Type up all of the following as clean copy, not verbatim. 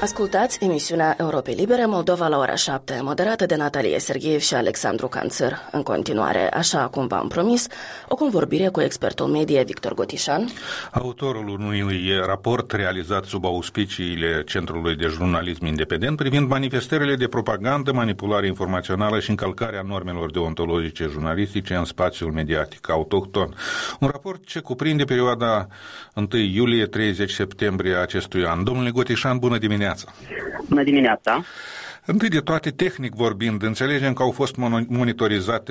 Ascultați emisiunea Europei Libere Moldova la ora 7, moderată de Natalie Serghiev și Alexandru Canțăr. În continuare, așa cum v-am promis, o convorbire cu expertul media Victor Gotișan, autorul unui raport realizat sub auspiciile Centrului de Jurnalism Independent privind manifestările de propagandă, manipulare informațională și încălcarea normelor deontologice jurnalistice în spațiul mediatic autohton. Un raport ce cuprinde perioada 1 iulie-30 septembrie acestui an. Domnule Gotișan, bună dimineața! Bună dimineața! Întâi de toate, tehnic vorbind, înțelegem că au fost monitorizate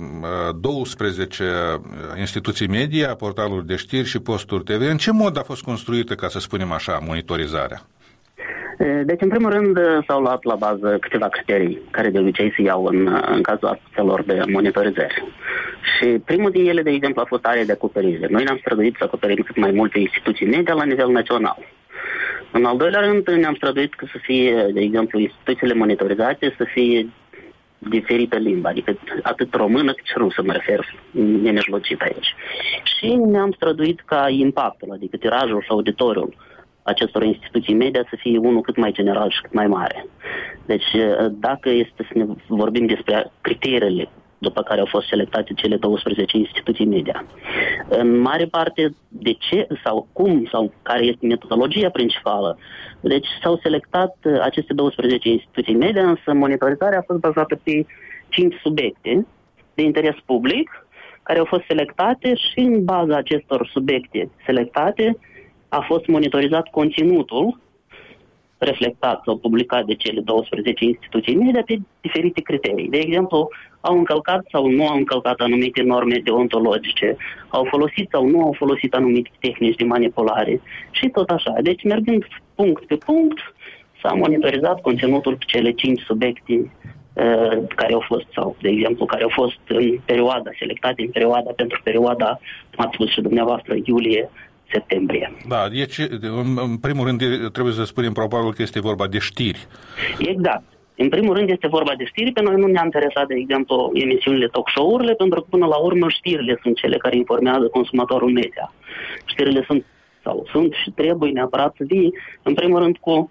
12 instituții media, portaluri de știri și posturi TV. În ce mod a fost construită, ca să spunem așa, monitorizarea? Deci, în primul rând, s-au luat la bază câteva criterii care de obicei se iau în cazul aspectelor de monitorizări. Și primul din ele, de exemplu, a fost area de acoperire. Noi ne-am străduit să acoperim cât mai multe instituții media la nivel național. În al doilea rând, ne-am străduit să fie, de exemplu, instituțiile monitorizate să fie diferită limba, adică atât română cât și rusă, mă refer, nemijlocit aici. Și ne-am străduit ca impactul, adică tirajul și auditoriul acestor instituții media să fie unul cât mai general și cât mai mare. Deci, dacă este să ne vorbim despre criteriile după care au fost selectate cele 12 instituții media. În mare parte, de ce sau cum sau care este metodologia principală, deci s-au selectat aceste 12 instituții media, însă monitorizarea a fost bazată pe 5 subiecte de interes public, care au fost selectate și în baza acestor subiecte selectate a fost monitorizat conținutul reflectat sau publicat de cele 12 instituții media pe diferite criterii. De exemplu, au încălcat sau nu au încălcat anumite norme deontologice, au folosit sau nu au folosit anumite tehnici de manipulare și tot așa. Deci, mergând punct pe punct, s-a monitorizat conținutul pe cele 5 subiecte care au fost, sau, de exemplu, care au fost în perioada, selectate în perioada, pentru perioada, cum ați spus și dumneavoastră, iulie-septembrie. Da, deci, în primul rând, trebuie să spunem probabil că este vorba de știri. Exact. În primul rând este vorba de știri, pe noi nu ne-a interesat, de exemplu, emisiunile talk show-urile, pentru că până la urmă știrile sunt cele care informează consumatorul media. Știrile sunt și trebuie neapărat să fie, în primul rând, cu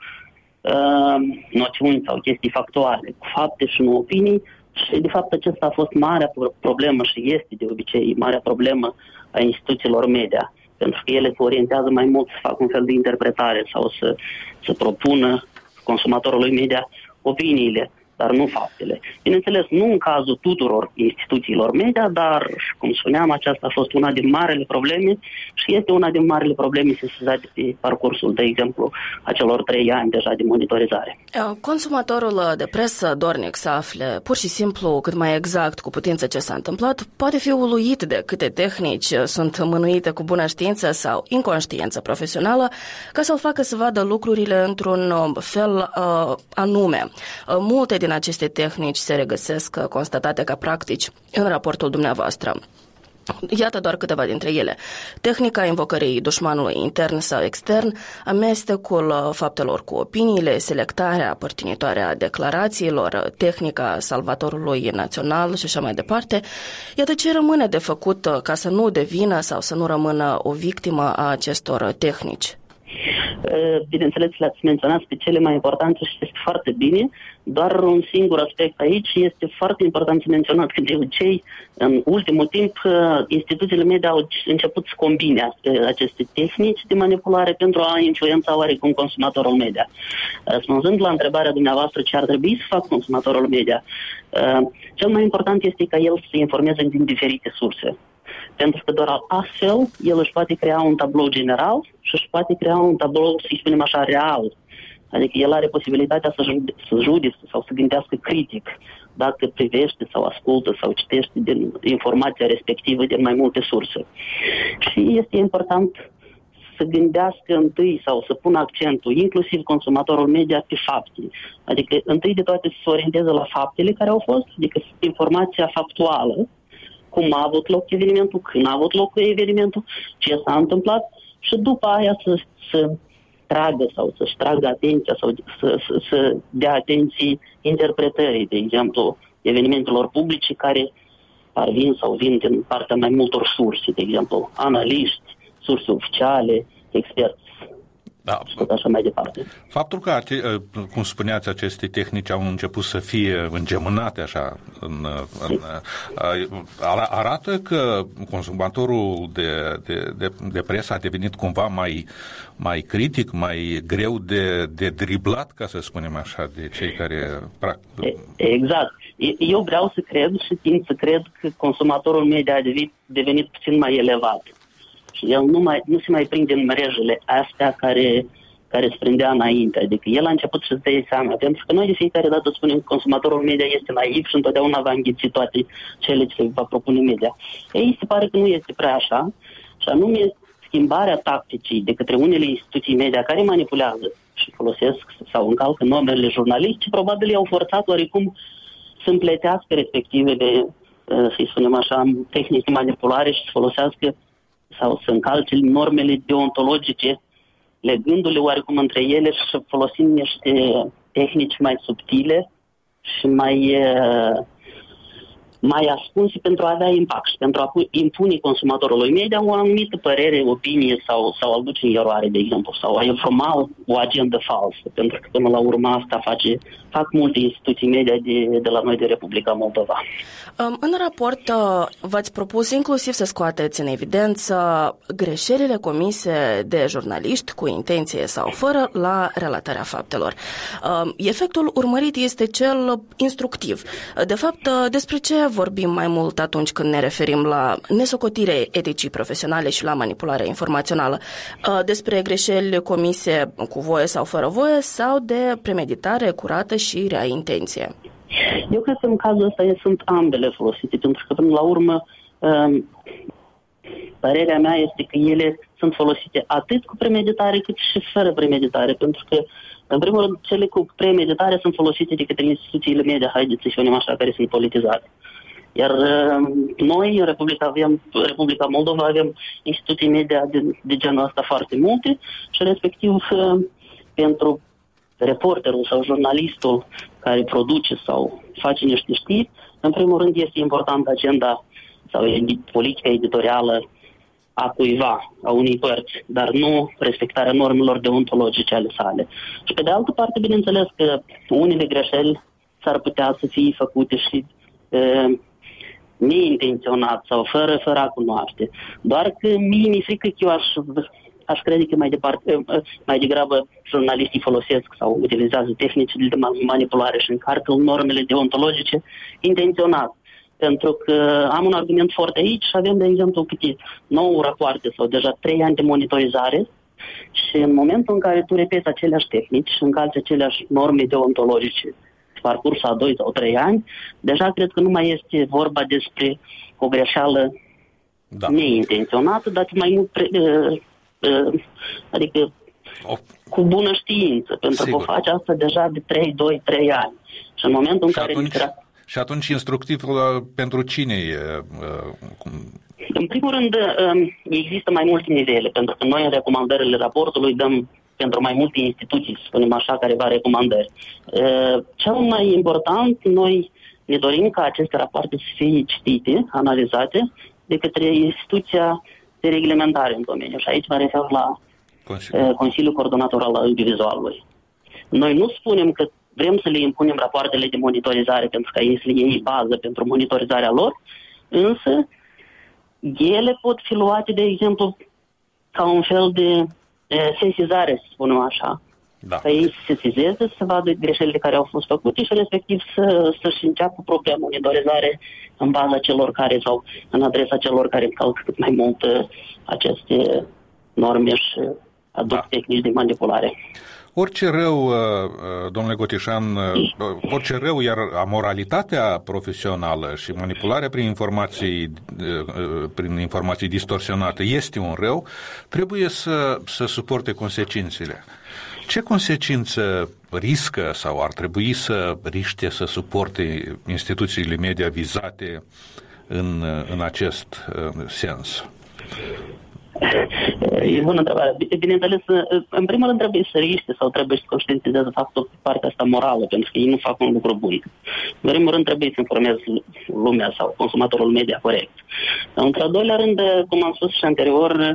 noțiuni sau chestii factuale, cu fapte și nu opinii, și de fapt acesta a fost marea problemă și este de obicei marea problemă a instituțiilor media, pentru că ele se orientează mai mult să facă un fel de interpretare sau să propună consumatorului media opiniile, dar nu faptele. Bineînțeles, nu în cazul tuturor instituțiilor media, dar, cum spuneam, aceasta a fost una din marele probleme și este una din marele probleme sesizate pe parcursul, de exemplu, a celor 3 ani deja de monitorizare. Consumatorul de presă dornic să afle pur și simplu cât mai exact cu putință ce s-a întâmplat, poate fi uluit de câte tehnici sunt mânuite cu bună știință sau inconștiință profesională ca să-l facă să vadă lucrurile într-un fel anume. Multe din aceste tehnici se regăsesc constatate ca practici în raportul dumneavoastră. Iată doar câteva dintre ele. Tehnica invocării dușmanului intern sau extern, amestecul faptelor cu opiniile, selectarea părtinitoare a declarațiilor, tehnica salvatorului național și așa mai departe. Iată ce rămâne de făcut ca să nu devină sau să nu rămână o victimă a acestor tehnici. Bineînțeles, le-ați menționat pe cele mai importante și este foarte bine. Doar un singur aspect aici este foarte important să menționat că de obicei, în ultimul timp, instituțiile media au început să combine aceste tehnici de manipulare pentru a influența oarecum consumatorul media. Răspunzând la întrebarea dumneavoastră ce ar trebui să facă consumatorul media, cel mai important este ca el să se informeze din diferite surse. Pentru că doar astfel el își poate crea un tablou general și își poate crea un tablou, să spunem așa, real. Adică el are posibilitatea să judece sau să gândească critic dacă privește sau ascultă sau citește din informația respectivă din mai multe surse. Și este important să gândească întâi sau să pună accentul, inclusiv consumatorul media, pe fapte. Adică întâi de toate să se orienteze la faptele care au fost, adică informația factuală, cum a avut loc evenimentul, când a avut loc evenimentul, ce s-a întâmplat și după aia să tragă sau să-și tragă atenția sau să dea atenție interpretării, de exemplu, evenimentelor publice care parvin sau vin din partea mai multor surse, de exemplu, analiști, surse oficiale, experți. Da. Și tot așa mai departe. Faptul că, cum spuneați, aceste tehnici au început să fie îngemânate așa, arată că consumatorul de presă a devenit cumva mai critic, mai greu de driblat, ca să spunem așa, de cei care... Exact. Eu vreau să cred și tind să cred că consumatorul media a devenit puțin mai elevat. Și el nu se mai prinde în mrejele astea care se prindea înainte. Adică el a început să-și dea seama, pentru că noi de fiecare dată spunem că consumatorul media este naiv și întotdeauna va înghiți toate cele ce va propune media. Ei, se pare că nu este prea așa, și anume schimbarea tacticii de către unele instituții media care manipulează și folosesc sau încalcă normele jurnaliști, probabil i-au forțat oarecum să împletească respectivele, să-i spunem așa, tehnici de manipulare și să folosească sau să încalce normele deontologice, legându-le oarecum între ele și folosind niște tehnici mai subtile și mai ascunse pentru a avea impact și pentru a impune consumatorului media o anumită părere, opinie sau a duce în eroare, de exemplu, sau a informa o agendă falsă, pentru că până la urmă asta fac multe instituții media de la noi de Republica Moldova. În raport v-ați propus inclusiv să scoateți în evidență greșelile comise de jurnaliști cu intenție sau fără la relatarea faptelor. Efectul urmărit este cel instructiv. De fapt, despre ce vorbim mai mult atunci când ne referim la nesocotire eticii profesionale și la manipularea informațională? Despre greșeli comise cu voie sau fără voie sau de premeditare curată și rea intenție? Eu cred că în cazul ăsta sunt ambele folosite, pentru că până la urmă părerea mea este că ele sunt folosite atât cu premeditare cât și fără premeditare, pentru că în primul rând cele cu premeditare sunt folosite de către instituțiile media, haideți să spunem așa, care sunt politizate. Iar noi, în Republica Moldova, avem instituții media de genul ăsta foarte multe și respectiv pentru reporterul sau jurnalistul care produce sau face niște știri, în primul rând este important agenda sau politica editorială a cuiva, a unei părți, dar nu respectarea normelor deontologice ale sale. Și pe de altă parte, bineînțeles că unele greșeli s-ar putea să fie făcute și neintenționat sau fără a cunoaște. Doar că mie mi-e frică că eu aș crede că mai degrabă jurnaliștii folosesc sau utilizează tehnici de manipulare și încarcă normele deontologice intenționat. Pentru că am un argument foarte aici și avem, de exemplu, câte 9 rapoarte sau deja 3 ani de monitorizare și în momentul în care tu repeți aceleași tehnici și încalci aceleași norme deontologice parcursul a 2 sau 3 ani, deja cred că nu mai este vorba despre o greșeală neintenționată, dar mai mult adică cu bună știință, pentru că o face asta deja de 3 ani. Și în momentul în care... Și atunci instructiv pentru cine e? În primul rând, există mai multe nivele, pentru că noi în recomandările raportului dăm pentru mai multe instituții, să spunem așa, careva recomandări. Cel mai important, noi ne dorim ca aceste rapoarte să fie citite, analizate de către instituția de reglementare în domeniu. Și aici mă refer la Consiliul Coordonator al Audiovizualului. Noi nu spunem că vrem să le impunem rapoartele de monitorizare pentru ca ei să le iei bază pentru monitorizarea lor, însă ele pot fi luate, de exemplu, ca un fel de sesizare, să spunem așa. Da. Ca ei să se sesizeze, să vadă greșelile care au fost făcute și respectiv să-și înceapă propria monitorizare în baza celor care sau în adresa celor care încalcă cât mai mult aceste norme și aduc tehnici de manipulare. Orice rău, domnule Gotișan, orice rău, iar amoralitatea profesională și manipularea prin informații distorsionate este un rău, trebuie să suporte consecințele. Ce consecință riscă sau ar trebui să riște să suporte instituțiile media vizate în acest sens? E bună întrebare. Bineînțeles, în primul rând trebuie să riște sau trebuie să conștientizeze faptul pe partea asta morală, pentru că ei nu fac un lucru bun. În primul rând trebuie să informeze lumea sau consumatorul media corect. Într-al doilea rând, cum am spus și anterior,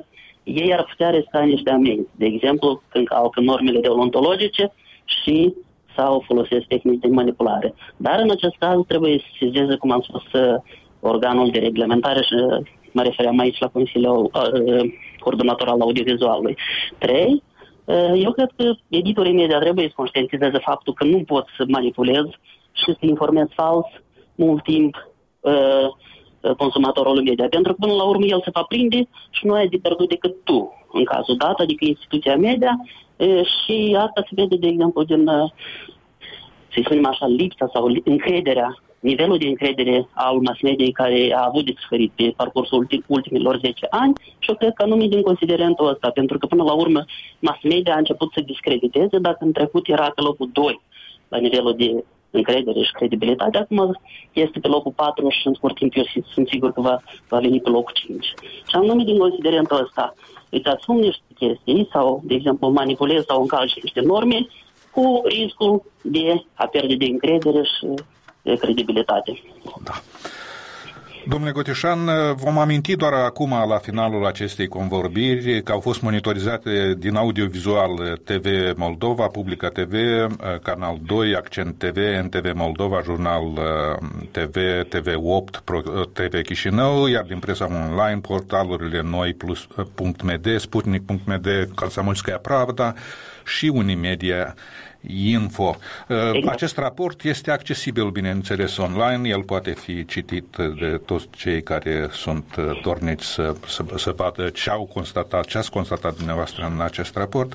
ei ar putea risca niște amenzi. De exemplu, când calcă normele deontologice și sau folosesc tehnici de manipulare. Dar în acest caz trebuie să sesizeze, cum am spus, organul de reglementare și mă refeream aici la Consiliul Coordonator al Audiovizualului. 3. Eu cred că editorii media trebuie să conștientizeze faptul că nu pot să manipulez și să informez fals mult timp consumatorul media, pentru că până la urmă el se va prinde și nu ai de pierdut decât tu, în cazul dat, adică instituția media, și asta se vede, de exemplu, din, să spunem așa, lipsa sau încrederea, nivelul de încredere al mass mediei care a avut de suferit pe parcursul ultimilor 10 ani și eu cred că anume din considerentul ăsta, pentru că până la urmă mass media a început să discrediteze, dacă în trecut era pe locul 2 la nivelul de încredere și credibilitate, acum este pe locul 4 și în scurt timp eu sunt sigur că va veni pe locul 5. Și anume din considerentul ăsta îți asumi niște chestii sau, de exemplu, manipulezi sau încalci niște norme cu riscul de a pierde de încredere și de credibilitate. Da. Domnule Gotișan, vom aminti doar acum, la finalul acestei convorbiri, că au fost monitorizate din audiovizual TV Moldova, Publica TV, Canal 2, Accent TV, NTV Moldova, Jurnal TV, TV8, TV Chișinău, iar din presa online, portalurile Noi, Plus.md, Sputnik.md, Comsomolskaya Pravda și Unimedia Info. Exact. Acest raport este accesibil, bineînțeles, online. El poate fi citit de toți cei care sunt dornici să vadă ce ați constatat dumneavoastră în acest raport.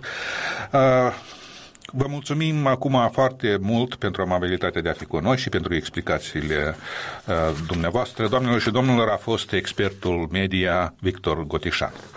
Vă mulțumim acum foarte mult pentru amabilitatea de a fi cu noi și pentru explicațiile dumneavoastră. Doamnelor și domnilor, a fost expertul media Victor Gotișan.